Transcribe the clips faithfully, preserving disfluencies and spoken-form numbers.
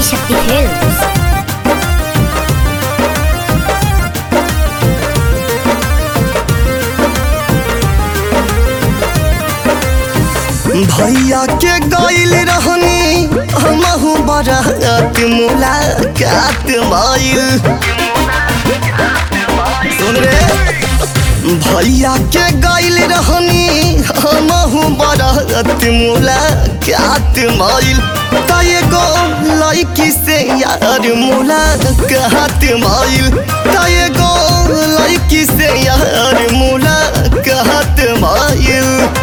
Adishakti films. भैया के गइल रहनी हमहू बरात मुलाकात भइल। सुन रे भैया के गइल रहनी हमहू बरात मुलाकात भइल। तय गो लड़की से यार मुलाकात भइल। तय गो लड़की से यार मुलाकात भइल।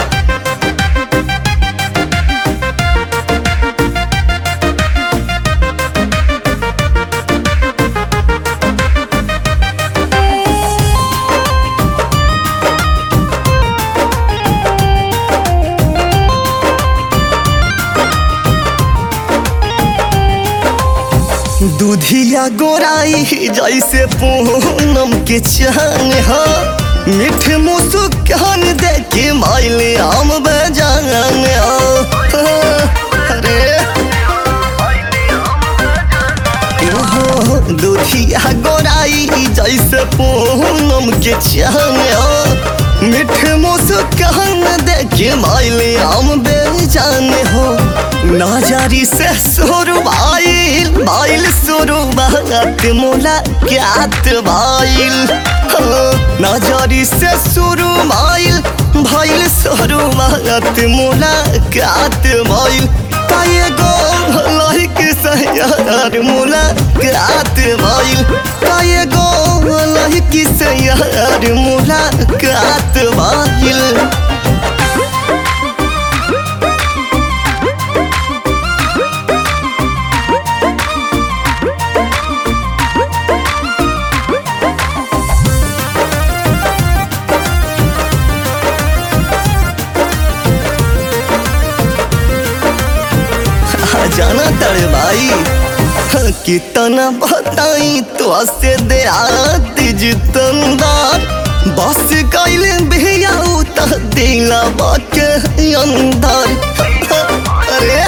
दूधिया गोराई जैसे पूनम के चान हो। मीठ मुस्कान देखे माइले हम बजान हो। अरे दूधिया गोराई जैसे पूनम के चान हो। मीठ मुस्कान देखे माइले हम बेजान हो। नजरी से शुरू भाईल भाईल शुरू बात मुलाकात भाईल। नजरी से शुरू भाईल भाईल शुरू बात मुलाकात भाईल। तय गो लड़की से यार मुलाकात भाईल। तय गो लड़की से यार मुलाकात भाईल। जाना तड़े भाई कितना बताई तो से दे आती जितनदार। बस कैले भैया उतर दिला बाके अंदर। अरे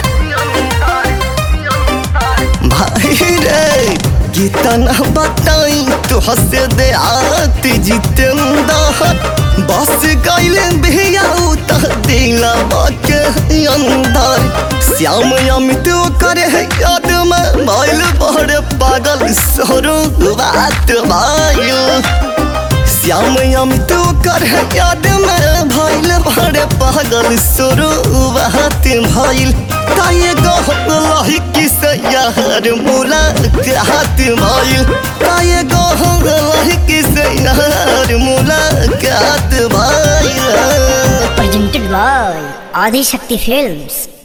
भाई रे कितना बताई तो से दे आती जितनदार। बस कैले भैया उतर दिला बाके अंदर। श्याम अमित करे याद में भाईल बड़े पागल सरो बात भाईल। श्याम अमित करे याद में भाईल बड़े पागल सरो बात भाईल। तय गो लड़की से यार मुलाकात भाईल। तय गो लड़की से यार मुलाकात भाईल। Presented by Adishakti films.